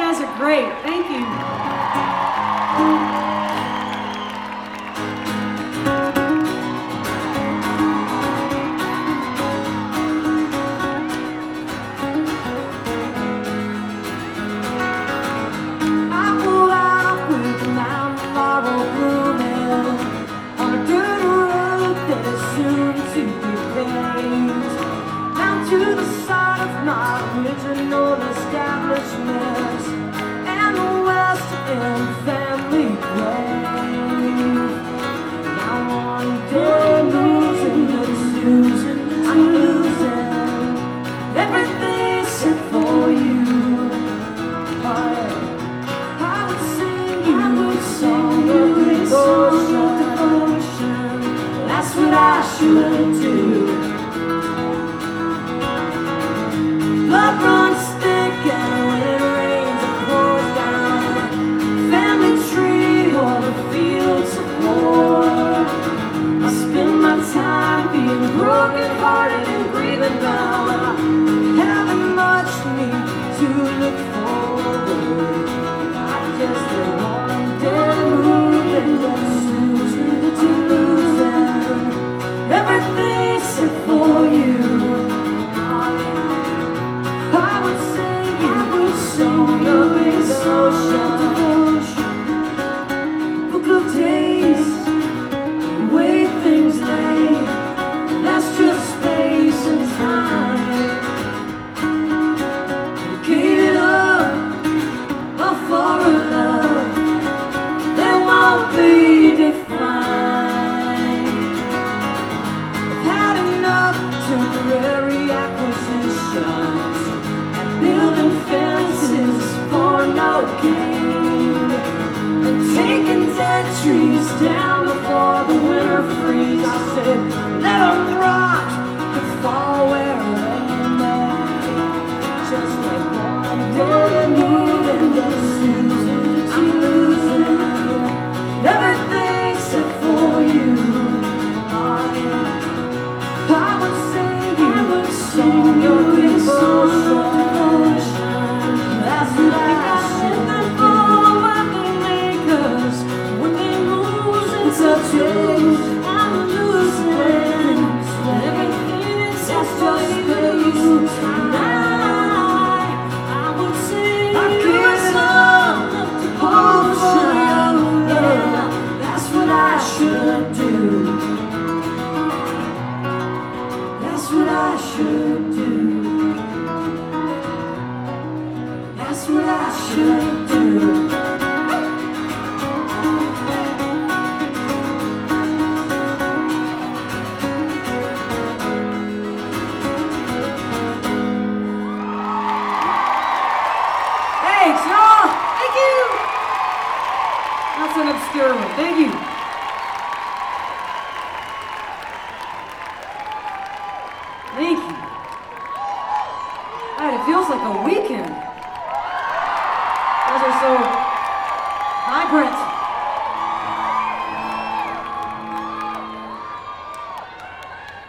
guys are great. Thank you. To the side of my original establishment and the West End family grave. Now one day losing the illusion, I'm losing everything except for you. I would sing you a song of devotion. That's what I should do. Blood runs thick and when it rains it pours down. Family tree or the fields of war. I spend my time being broken hearted and grieving now. Having much need to look forward. I just don't want to move and losing everything except for you. Song of devotion, book of days, the way things lay, that's just space and time. Gave it up for a love that won't be defined. I've had enough temporary acquisitions. Building fences for no gain, and taking dead trees down before the winter freeze. I said, let them rot and fall where they may. Just like one day moving, I'm losing everything except for you. I would sing you a song of devotion. That's what I should for what they make us. When they lose and touches, I'm losing everything except for you. I would sing you a song of devotion. Yeah, that's what I should do. That's what I should do. That's what I should do. Thanks, y'all. Thank you. That's an obscure one. Thank you. Thank you. God, it feels like a weekend. You guys are so vibrant.